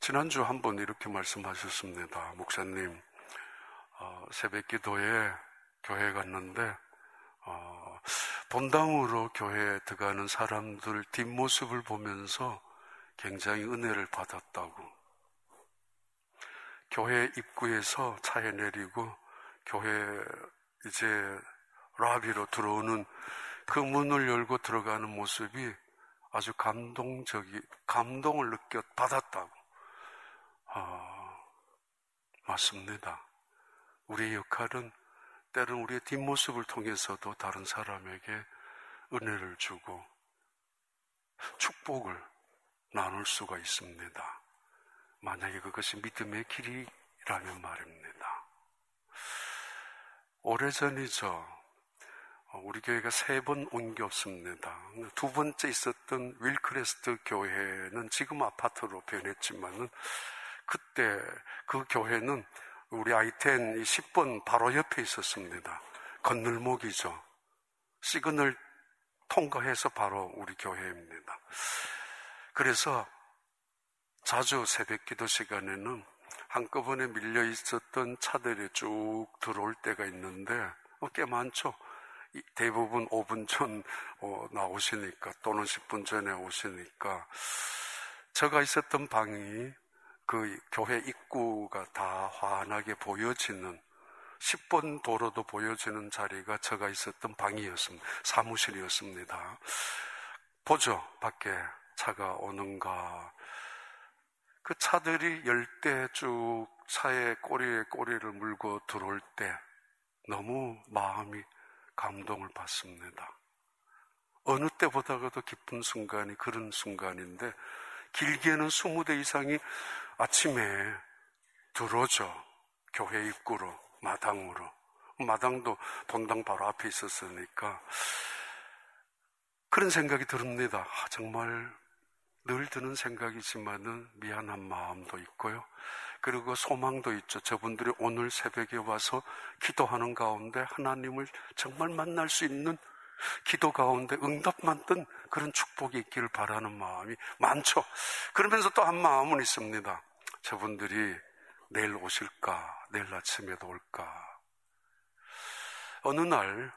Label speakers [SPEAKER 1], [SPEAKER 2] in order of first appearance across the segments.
[SPEAKER 1] 지난주 한 번 이렇게 말씀하셨습니다. 목사님, 새벽 기도에 교회 갔는데 본당으로 교회에 들어가는 사람들 뒷모습을 보면서 굉장히 은혜를 받았다고. 교회 입구에서 차에 내리고 교회 이제 라비로 들어오는 그 문을 열고 들어가는 모습이 아주 감동을 받았다고. 맞습니다. 우리의 역할은 때로는 우리의 뒷모습을 통해서도 다른 사람에게 은혜를 주고 축복을 나눌 수가 있습니다. 만약에 그것이 믿음의 길이라면 말입니다. 오래전이죠. 우리 교회가 3번 옮겼습니다. 두 번째 있었던 윌크레스트 교회는 지금 아파트로 변했지만은 그때 그 교회는 우리 I-10 10번 바로 옆에 있었습니다. 건널목이죠. 시그널 통과해서 바로 우리 교회입니다. 그래서 자주 새벽 기도 시간에는 한꺼번에 밀려 있었던 차들이 쭉 들어올 때가 있는데 꽤 많죠. 대부분 5분 전 나오시니까 또는 10분 전에 오시니까 제가 있었던 방이 그 교회 입구가 다 환하게 보여지는 10번 도로도 보여지는 자리가 제가 있었던 방이었습니다. 사무실이었습니다. 보죠. 밖에 차가 오는가. 그 차들이 열 때 쭉 차에 꼬리에 꼬리를 물고 들어올 때 너무 마음이 감동을 받습니다. 어느 때보다도 기쁜 순간이 그런 순간인데 길게는 20대 이상이 아침에 들어오죠. 교회 입구로, 마당으로. 마당도 본당 바로 앞에 있었으니까 그런 생각이 듭니다. 정말 늘 드는 생각이지만은 미안한 마음도 있고요. 그리고 소망도 있죠. 저분들이 오늘 새벽에 와서 기도하는 가운데 하나님을 정말 만날 수 있는 기도 가운데 응답받던 그런 축복이 있기를 바라는 마음이 많죠. 그러면서 또 한 마음은 있습니다. 저분들이 내일 오실까? 내일 아침에도 올까? 어느 날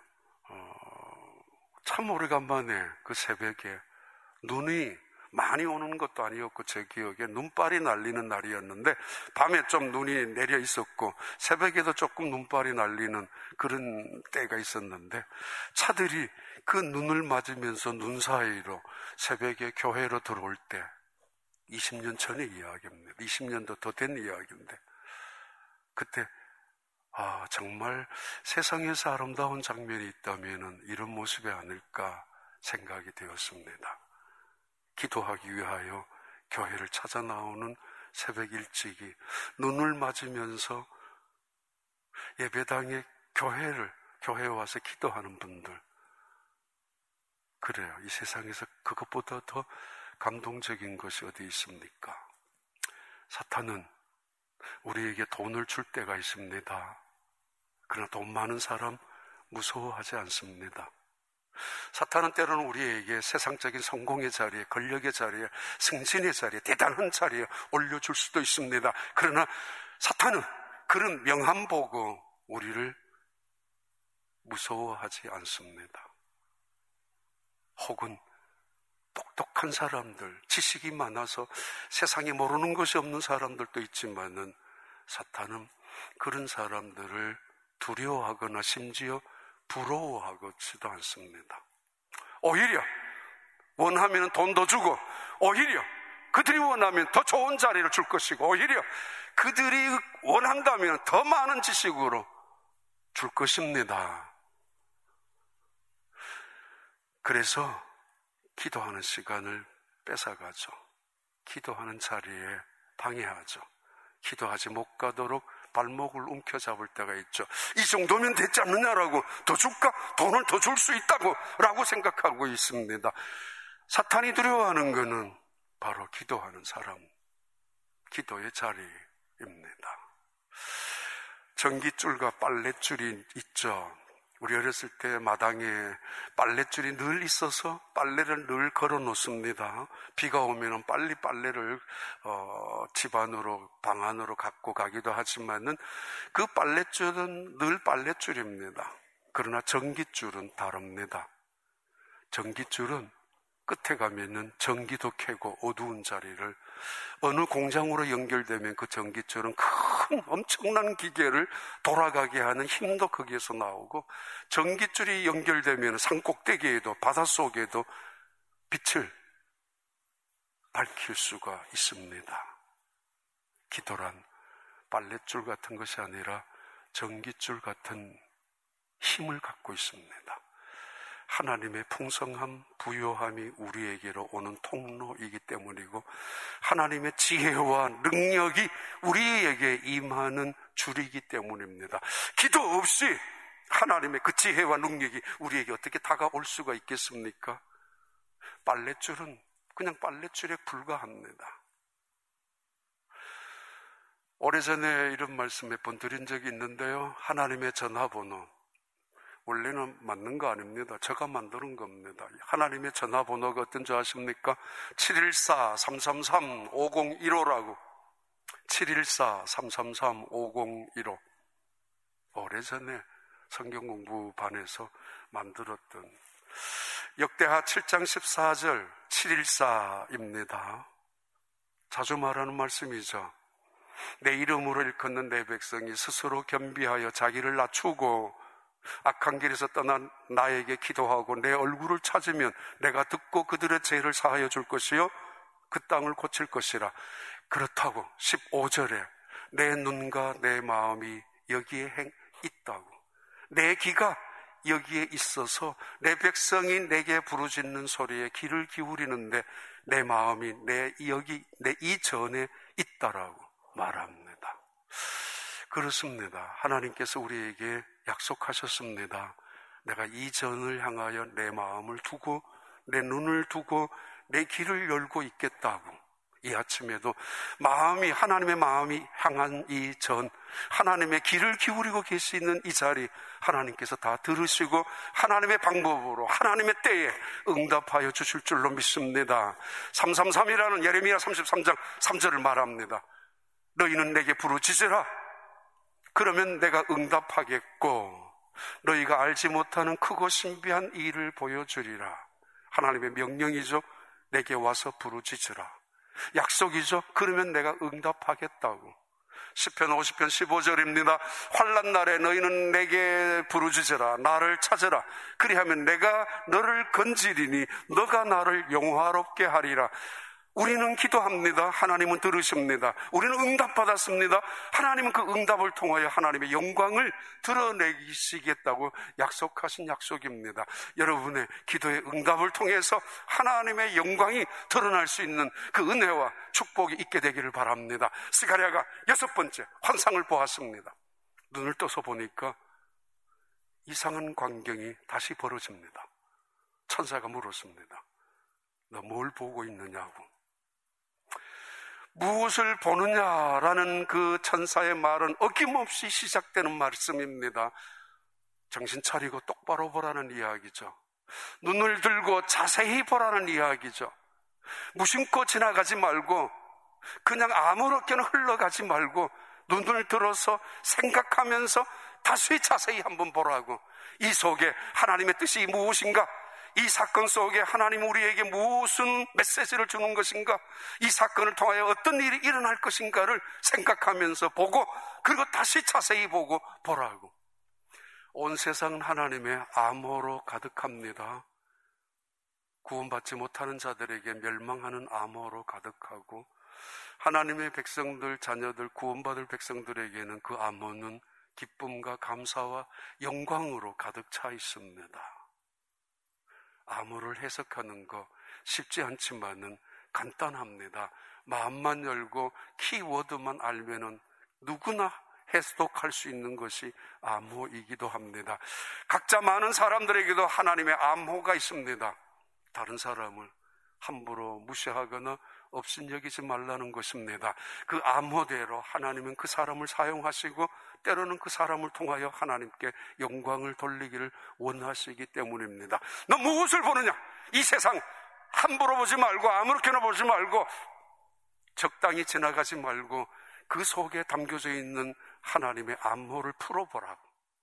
[SPEAKER 1] 참 오래간만에 그 새벽에 눈이 많이 오는 것도 아니었고 제 기억에 눈발이 날리는 날이었는데 밤에 좀 눈이 내려 있었고 새벽에도 조금 눈발이 날리는 그런 때가 있었는데 차들이 그 눈을 맞으면서 눈 사이로 새벽에 교회로 들어올 때 20년 전의 이야기입니다. 20년도 더 된 이야기인데 그때 정말 세상에서 아름다운 장면이 있다면 이런 모습이 아닐까 생각이 되었습니다. 기도하기 위하여 교회를 찾아 나오는 새벽 일찍이 눈을 맞으면서 예배당에 교회에 와서 기도하는 분들. 그래요. 이 세상에서 그것보다 더 감동적인 것이 어디 있습니까? 사탄은 우리에게 돈을 줄 때가 있습니다. 그러나 돈 많은 사람 무서워하지 않습니다. 사탄은 때로는 우리에게 세상적인 성공의 자리에, 권력의 자리에, 승진의 자리에, 대단한 자리에 올려줄 수도 있습니다. 그러나 사탄은 그런 명함 보고 우리를 무서워하지 않습니다. 혹은 똑똑한 사람들, 지식이 많아서 세상에 모르는 것이 없는 사람들도 있지만은 사탄은 그런 사람들을 두려워하거나 심지어 부러워하지도 않습니다. 오히려 원하면 돈 더 주고 오히려 그들이 원하면 더 좋은 자리를 줄 것이고 오히려 그들이 원한다면 더 많은 지식으로 줄 것입니다. 그래서 기도하는 시간을 뺏어가죠. 기도하는 자리에 방해하죠. 기도하지 못 가도록 발목을 움켜잡을 때가 있죠. 이 정도면 됐지 않느냐라고, 더 줄까? 돈을 더 줄 수 있다고 라고 생각하고 있습니다. 사탄이 두려워하는 것은 바로 기도하는 사람, 기도의 자리입니다. 전깃줄과 빨랫줄이 있죠. 우리 어렸을 때 마당에 빨랫줄이 늘 있어서 빨래를 늘 걸어 놓습니다. 비가 오면 빨리 빨래를 집 안으로, 방 안으로 갖고 가기도 하지만은 그 빨랫줄은 늘 빨랫줄입니다. 그러나 전깃줄은 다릅니다. 전깃줄은 끝에 가면은 전기도 켜고 어두운 자리를, 어느 공장으로 연결되면 그 전깃줄은 큰 엄청난 기계를 돌아가게 하는 힘도 거기에서 나오고, 전깃줄이 연결되면 산꼭대기에도 바닷속에도 빛을 밝힐 수가 있습니다. 기도란 빨랫줄 같은 것이 아니라 전깃줄 같은 힘을 갖고 있습니다. 하나님의 풍성함, 부요함이 우리에게로 오는 통로이기 때문이고, 하나님의 지혜와 능력이 우리에게 임하는 줄이기 때문입니다. 기도 없이 하나님의 그 지혜와 능력이 우리에게 어떻게 다가올 수가 있겠습니까? 빨랫줄은 그냥 빨랫줄에 불과합니다. 오래전에 이런 말씀 몇 번 드린 적이 있는데요. 하나님의 전화번호, 원래는 맞는 거 아닙니다. 제가 만드는 겁니다. 하나님의 전화번호가 어떤 줄 아십니까? 714-333-5015라고. 714-333-5015. 오래전에 성경 공부반에서 만들었던 역대하 7장 14절 714입니다. 자주 말하는 말씀이죠. 내 이름으로 일컫는 내 백성이 스스로 겸비하여 자기를 낮추고 악한 길에서 떠난 나에게 기도하고 내 얼굴을 찾으면 내가 듣고 그들의 죄를 사하여 줄 것이요 그 땅을 고칠 것이라. 그렇다고 15절에 내 눈과 내 마음이 여기에 있다고, 내 귀가 여기에 있어서 내 백성이 내게 부르짖는 소리에 귀를 기울이는데 내 마음이 내 이 전에 있다라고 말합니다. 그렇습니다. 하나님께서 우리에게 약속하셨습니다. 내가 이 전을 향하여 내 마음을 두고 내 눈을 두고 내 귀를 열고 있겠다고. 이 아침에도 하나님의 마음이 향한 이 전, 하나님의 귀를 기울이고 계시는 이 자리, 하나님께서 다 들으시고 하나님의 방법으로 하나님의 때에 응답하여 주실 줄로 믿습니다. 333이라는 예레미야 33장 3절을 말합니다. 너희는 내게 부르짖으라. 그러면 내가 응답하겠고 너희가 알지 못하는 크고 신비한 일을 보여주리라. 하나님의 명령이죠. 내게 와서 부르짖으라. 약속이죠. 그러면 내가 응답하겠다고. 시편 50편 15절입니다. 환난 날에 너희는 내게 부르짖으라. 나를 찾으라. 그리하면 내가 너를 건지리니 너가 나를 영화롭게 하리라. 우리는 기도합니다. 하나님은 들으십니다. 우리는 응답받았습니다. 하나님은 그 응답을 통하여 하나님의 영광을 드러내시겠다고 약속하신 약속입니다. 여러분의 기도의 응답을 통해서 하나님의 영광이 드러날 수 있는 그 은혜와 축복이 있게 되기를 바랍니다. 스가랴가 6번째 환상을 보았습니다. 눈을 떠서 보니까 이상한 광경이 다시 벌어집니다. 천사가 물었습니다. 너 뭘 보고 있느냐고. 무엇을 보느냐라는 그 천사의 말은 어김없이 시작되는 말씀입니다. 정신 차리고 똑바로 보라는 이야기죠. 눈을 들고 자세히 보라는 이야기죠. 무심코 지나가지 말고 그냥 아무렇게나 흘러가지 말고 눈을 들어서 생각하면서 다시 자세히 한번 보라고. 이 속에 하나님의 뜻이 무엇인가? 이 사건 속에 하나님 우리에게 무슨 메시지를 주는 것인가? 이 사건을 통하여 어떤 일이 일어날 것인가를 생각하면서 보고, 그리고 다시 자세히 보고 보라고. 온 세상은 하나님의 암호로 가득합니다. 구원받지 못하는 자들에게 멸망하는 암호로 가득하고, 하나님의 백성들, 자녀들, 구원받을 백성들에게는 그 암호는 기쁨과 감사와 영광으로 가득 차 있습니다. 암호를 해석하는 거 쉽지 않지만은 간단합니다. 마음만 열고 키워드만 알면은 누구나 해석할 수 있는 것이 암호이기도 합니다. 각자 많은 사람들에게도 하나님의 암호가 있습니다. 다른 사람을 함부로 무시하거나 업신여기지 말라는 것입니다. 그 암호대로 하나님은 그 사람을 사용하시고 때로는 그 사람을 통하여 하나님께 영광을 돌리기를 원하시기 때문입니다. 너 무엇을 보느냐? 이 세상 함부로 보지 말고 아무렇게나 보지 말고 적당히 지나가지 말고 그 속에 담겨져 있는 하나님의 암호를 풀어보라고.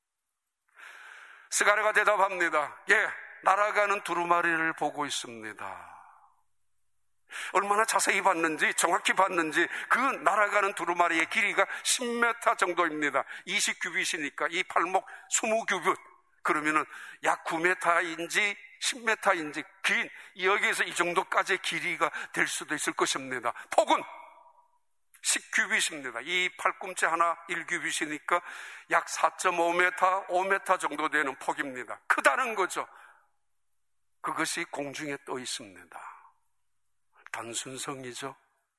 [SPEAKER 1] 스가랴가 대답합니다. 예, 날아가는 두루마리를 보고 있습니다. 얼마나 자세히 봤는지, 정확히 봤는지, 그 날아가는 두루마리의 길이가 10m 정도입니다. 20규빗이니까 이 팔목 20규빗. 그러면은 약 9m인지 10m인지 긴, 여기에서 이 정도까지의 길이가 될 수도 있을 것입니다. 폭은 10규빗입니다. 이 팔꿈치 하나 1규빗이니까 약 4.5m, 5m 정도 되는 폭입니다. 크다는 거죠. 그것이 공중에 떠 있습니다. 단순성이죠.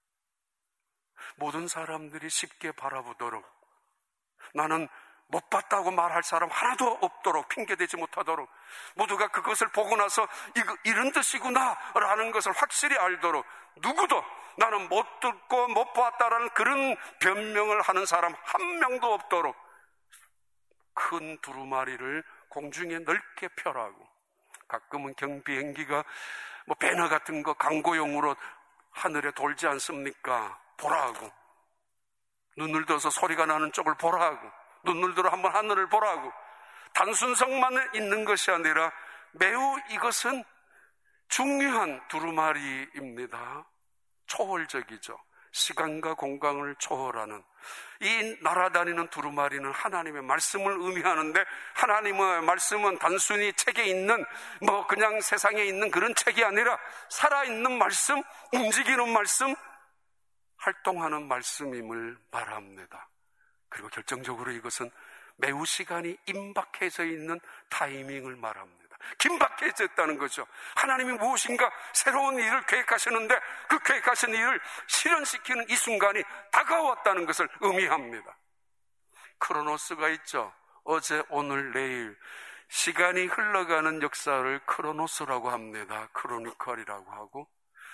[SPEAKER 1] 모든 사람들이 쉽게 바라보도록, 나는 못 봤다고 말할 사람 하나도 없도록, 핑계대지 못하도록, 모두가 그것을 보고 나서 이런 뜻이구나 라는 것을 확실히 알도록, 누구도 나는 못 듣고 못 봤다라는 그런 변명을 하는 사람 한 명도 없도록 큰 두루마리를 공중에 넓게 펴라고. 가끔은 경비행기가 뭐 배너 같은 거 광고용으로 하늘에 돌지 않습니까? 보라고. 눈을 들어서 소리가 나는 쪽을 보라고. 눈을 들어 한번 하늘을 보라고. 단순성만 있는 것이 아니라 매우 이것은 중요한 두루마리입니다. 초월적이죠. 시간과 공간을 초월하는 이 날아다니는 두루마리는 하나님의 말씀을 의미하는데, 하나님의 말씀은 단순히 책에 있는 뭐 그냥 세상에 있는 그런 책이 아니라 살아있는 말씀, 움직이는 말씀, 활동하는 말씀임을 말합니다. 그리고 결정적으로 이것은 매우 시간이 임박해져 있는 타이밍을 말합니다. 긴박해져 있다는 거죠. 하나님이 무엇인가 새로운 일을 계획하시는데 그 계획하신 일을 실현시키는 이 순간이 다가왔다는 것을 의미합니다. 크로노스가 있죠. 어제, 오늘, 내일 시간이 흘러가는 역사를 크로노스라고 합니다. 크로니컬이라고 하고,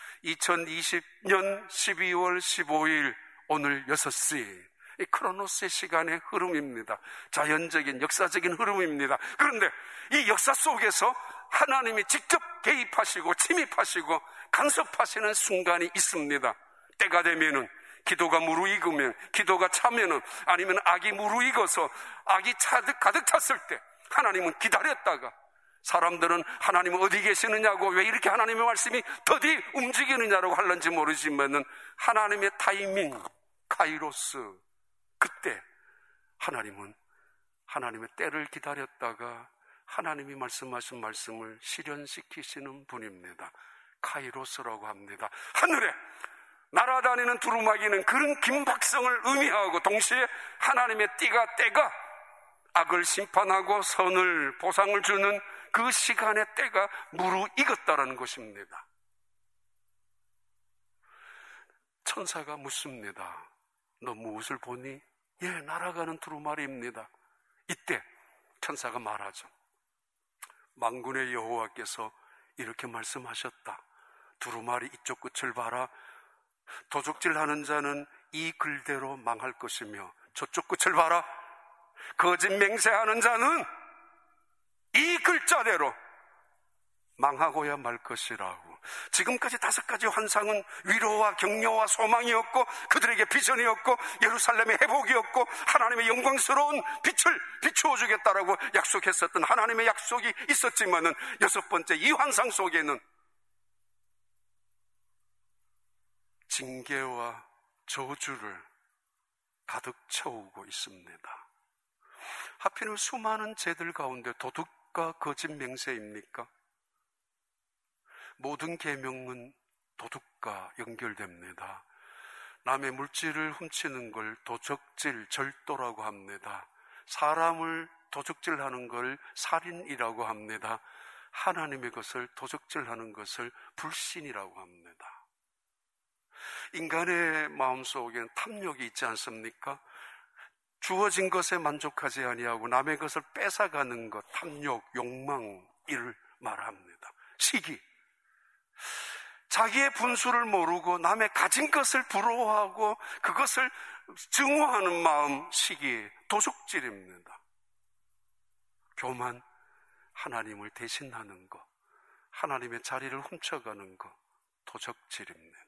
[SPEAKER 1] 2020년 12월 15일 오늘 6시, 이 크로노스의 시간의 흐름입니다. 자연적인 역사적인 흐름입니다. 그런데 이 역사 속에서 하나님이 직접 개입하시고 침입하시고 간섭하시는 순간이 있습니다. 때가 되면은, 기도가 무르익으면, 기도가 차면은, 아니면 악이 무르익어서 악이 가득 찼을 때 하나님은 기다렸다가, 사람들은 하나님은 어디 계시느냐고, 왜 이렇게 하나님의 말씀이 더디 움직이느냐라고 할런지 모르지만은 하나님의 타이밍, 카이로스, 그때 하나님은 하나님의 때를 기다렸다가 하나님이 말씀하신 말씀을 실현시키시는 분입니다. 카이로스라고 합니다. 하늘에 날아다니는 두루마기는 그런 긴박성을 의미하고, 동시에 하나님의 때가 악을 심판하고 선을 보상을 주는 그 시간의 때가 무르익었다라는 것입니다. 천사가 묻습니다. 너 무엇을 보니? 예, 날아가는 두루마리입니다. 이때 천사가 말하죠. 만군의 여호와께서 이렇게 말씀하셨다. 두루마리 이쪽 끝을 봐라. 도적질하는 자는 이 글대로 망할 것이며, 저쪽 끝을 봐라. 거짓 맹세하는 자는 이 글자대로 망하고야 말 것이라고. 지금까지 5가지 환상은 위로와 격려와 소망이었고, 그들에게 비전이었고, 예루살렘의 회복이었고, 하나님의 영광스러운 빛을 비추어 주겠다라고 약속했었던 하나님의 약속이 있었지만은, 6번째 이 환상 속에는 징계와 저주를 가득 채우고 있습니다. 하필이면 수많은 죄들 가운데 도둑과 거짓 맹세입니까? 모든 계명은 도둑과 연결됩니다. 남의 물질을 훔치는 걸 도적질, 절도라고 합니다. 사람을 도적질하는 걸 살인이라고 합니다. 하나님의 것을 도적질하는 것을 불신이라고 합니다. 인간의 마음속에는 탐욕이 있지 않습니까? 주어진 것에 만족하지 아니하고 남의 것을 뺏어가는 것, 탐욕, 욕망, 이를 말합니다. 시기. 자기의 분수를 모르고 남의 가진 것을 부러워하고 그것을 증오하는 마음, 시기에 도적질입니다. 교만, 하나님을 대신하는 것, 하나님의 자리를 훔쳐가는 것, 도적질입니다.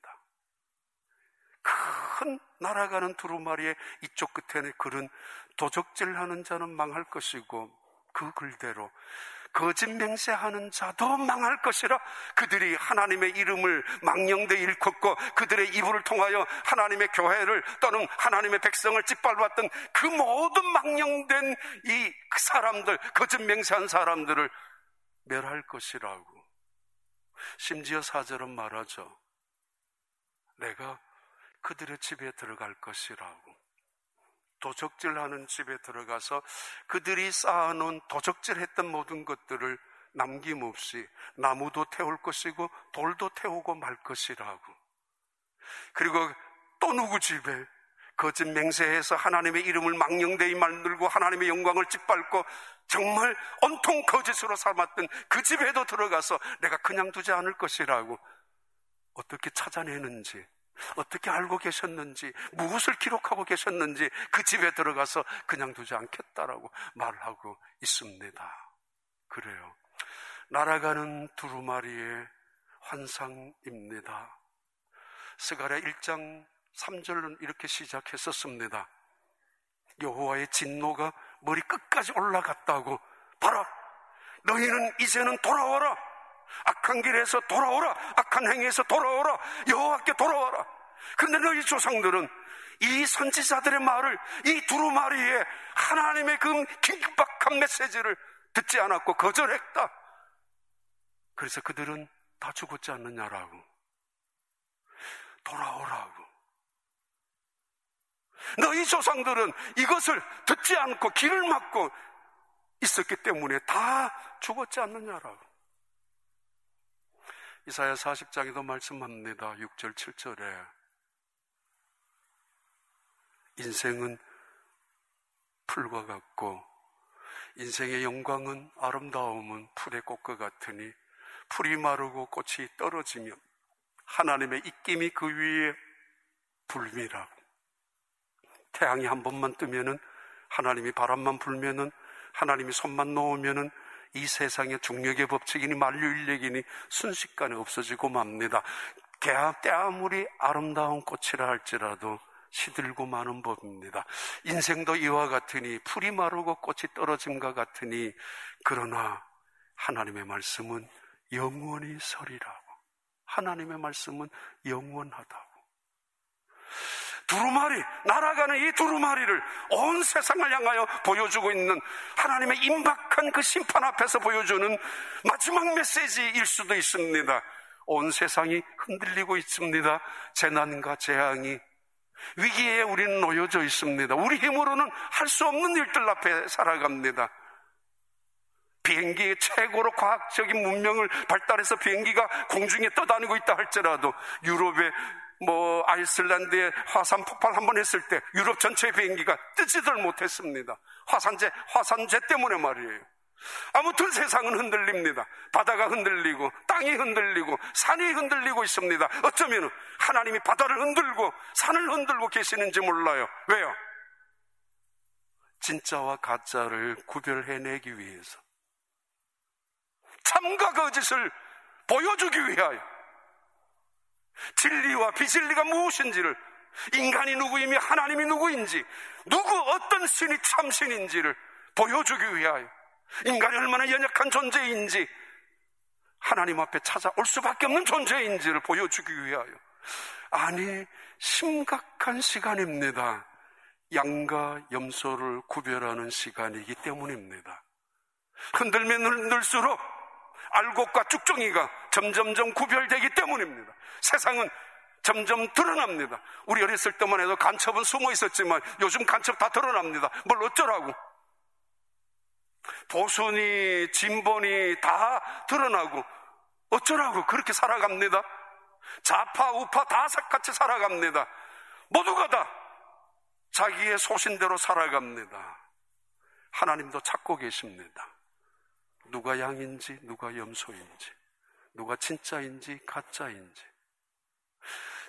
[SPEAKER 1] 큰 날아가는 두루마리의 이쪽 끝에는 글은 도적질하는 자는 망할 것이고 그 글대로 거짓 맹세하는 자도 망할 것이라. 그들이 하나님의 이름을 망령되이 일컫고 그들의 이불을 통하여 하나님의 교회를 또는 하나님의 백성을 짓밟았던 그 모든 망령된 이 사람들, 거짓 맹세한 사람들을 멸할 것이라고. 심지어 4절은 말하죠. 내가 그들의 집에 들어갈 것이라고. 도적질하는 집에 들어가서 그들이 쌓아놓은 도적질했던 모든 것들을 남김없이 나무도 태울 것이고 돌도 태우고 말 것이라고. 그리고 또 누구 집에 거짓 맹세해서 하나님의 이름을 망령되이 만들고 하나님의 영광을 짓밟고 정말 온통 거짓으로 삼았던 그 집에도 들어가서 내가 그냥 두지 않을 것이라고. 어떻게 찾아내는지, 어떻게 알고 계셨는지, 무엇을 기록하고 계셨는지 그 집에 들어가서 그냥 두지 않겠다라고 말하고 있습니다. 그래요. 날아가는 두루마리의 환상입니다. 스가랴 1장 3절은 이렇게 시작했었습니다. 여호와의 진노가 머리 끝까지 올라갔다고. 봐라, 너희는 이제는 돌아와라. 악한 길에서 돌아오라. 악한 행위에서 돌아오라. 여호와께 돌아와라. 그런데 너희 조상들은 이 선지자들의 말을, 이 두루마리에 하나님의 그 긴박한 메시지를 듣지 않았고 거절했다. 그래서 그들은 다 죽었지 않느냐라고. 돌아오라고. 너희 조상들은 이것을 듣지 않고 길을 막고 있었기 때문에 다 죽었지 않느냐라고. 이사야 40장에도 말씀합니다. 6절 7절에 인생은 풀과 같고 인생의 영광은 아름다움은 풀의 꽃과 같으니 풀이 마르고 꽃이 떨어지며 하나님의 입김이 그 위에 불미라고. 태양이 한 번만 뜨면은, 하나님이 바람만 불면은, 하나님이 손만 놓으면은 이 세상의 중력의 법칙이니 만류인력이니 순식간에 없어지고 맙니다. 때 아무리 아름다운 꽃이라 할지라도 시들고 마는 법입니다. 인생도 이와 같으니 풀이 마르고 꽃이 떨어짐과 같으니, 그러나 하나님의 말씀은 영원히 서리라고. 하나님의 말씀은 영원하다고. 두루마리, 날아가는 이 두루마리를 온 세상을 향하여 보여주고 있는 하나님의 임박한 그 심판 앞에서 보여주는 마지막 메시지일 수도 있습니다. 온 세상이 흔들리고 있습니다. 재난과 재앙이, 위기에 우리는 놓여져 있습니다. 우리 힘으로는 할 수 없는 일들 앞에 살아갑니다. 비행기의 최고로 과학적인 문명을 발달해서 비행기가 공중에 떠다니고 있다 할지라도 유럽의 아이슬란드에 화산 폭발 한번 했을 때 유럽 전체 비행기가 뜨지들 못했습니다. 화산재 때문에 말이에요. 아무튼 세상은 흔들립니다. 바다가 흔들리고 땅이 흔들리고 산이 흔들리고 있습니다. 어쩌면 하나님이 바다를 흔들고 산을 흔들고 계시는지 몰라요. 왜요? 진짜와 가짜를 구별해내기 위해서, 참과 거짓을 보여주기 위하여, 진리와 비진리가 무엇인지를, 인간이 누구이며 하나님이 누구인지, 어떤 신이 참신인지를 보여주기 위하여, 인간이 얼마나 연약한 존재인지, 하나님 앞에 찾아올 수밖에 없는 존재인지를 보여주기 위하여. 아니, 심각한 시간입니다. 양과 염소를 구별하는 시간이기 때문입니다. 흔들면 흔들수록 알곡과 쭉정이가 점점점 구별되기 때문입니다. 세상은 점점 드러납니다. 우리 어렸을 때만 해도 간첩은 숨어 있었지만 요즘 간첩 다 드러납니다. 뭘 어쩌라고. 보수니 진보니 다 드러나고 어쩌라고 그렇게 살아갑니다. 좌파 우파 다 같이 살아갑니다. 모두가 다 자기의 소신대로 살아갑니다. 하나님도 찾고 계십니다. 누가 양인지 누가 염소인지, 누가 진짜인지 가짜인지.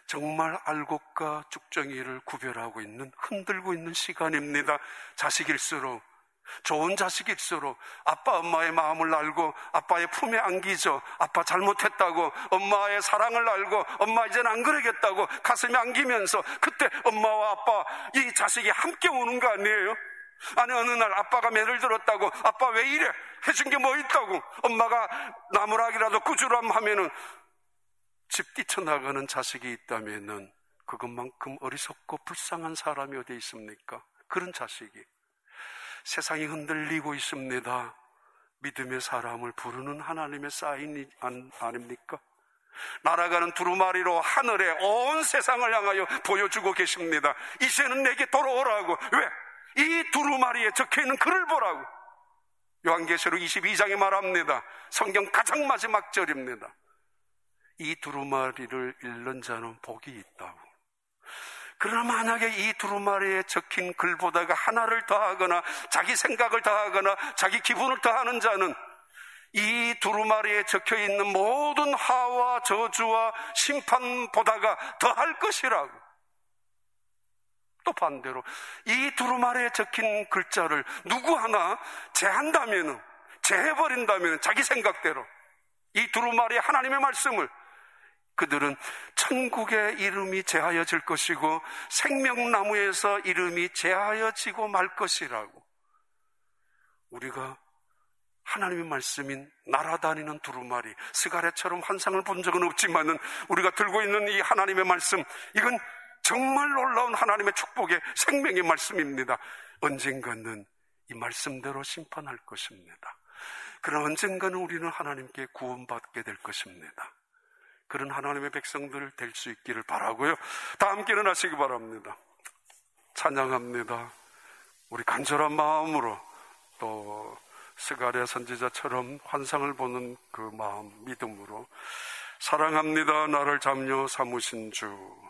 [SPEAKER 1] 정말 알곡과 쭉정이를 구별하고 있는, 흔들고 있는 시간입니다. 자식일수록, 좋은 자식일수록 아빠 엄마의 마음을 알고 아빠의 품에 안기죠. 아빠 잘못했다고, 엄마의 사랑을 알고 엄마 이제는 안 그러겠다고 가슴에 안기면서 그때 엄마와 아빠, 이 자식이 함께 오는 거 아니에요? 아니, 어느 날 아빠가 매를 들었다고, 아빠 왜 이래? 해준 게 뭐 있다고 엄마가 나무락이라도 구주람 하면은 집 뛰쳐나가는 자식이 있다면은 그것만큼 어리석고 불쌍한 사람이 어디 있습니까? 그런 자식이. 세상이 흔들리고 있습니다. 믿음의 사람을 부르는 하나님의 사인이 아닙니까? 날아가는 두루마리로 하늘에 온 세상을 향하여 보여주고 계십니다. 이제는 내게 돌아오라고. 왜? 이 두루마리에 적혀있는 글을 보라고. 요한계시록 22장에 말합니다. 성경 가장 마지막 절입니다. 이 두루마리를 읽는 자는 복이 있다고. 그러나 만약에 이 두루마리에 적힌 글보다가 하나를 더하거나 자기 생각을 더하거나 자기 기분을 더하는 자는 이 두루마리에 적혀있는 모든 화와 저주와 심판보다가 더할 것이라고. 또 반대로 이 두루마리에 적힌 글자를 누구 하나 제한다면은, 제해버린다면 자기 생각대로 이 두루마리에 하나님의 말씀을, 그들은 천국의 이름이 제하여질 것이고 생명나무에서 이름이 제하여지고 말 것이라고. 우리가 하나님의 말씀인 날아다니는 두루마리, 스가랴처럼 환상을 본 적은 없지만은 우리가 들고 있는 이 하나님의 말씀, 이건 정말 놀라운 하나님의 축복의 생명의 말씀입니다. 언젠가는 이 말씀대로 심판할 것입니다. 그러나 언젠가는 우리는 하나님께 구원받게 될 것입니다. 그런 하나님의 백성들 될 수 있기를 바라고요. 다 함께 일어나시기 바랍니다. 찬양합니다. 우리 간절한 마음으로, 또 스가랴 선지자처럼 환상을 보는 그 마음, 믿음으로 사랑합니다. 나를 잡녀 삼으신 주.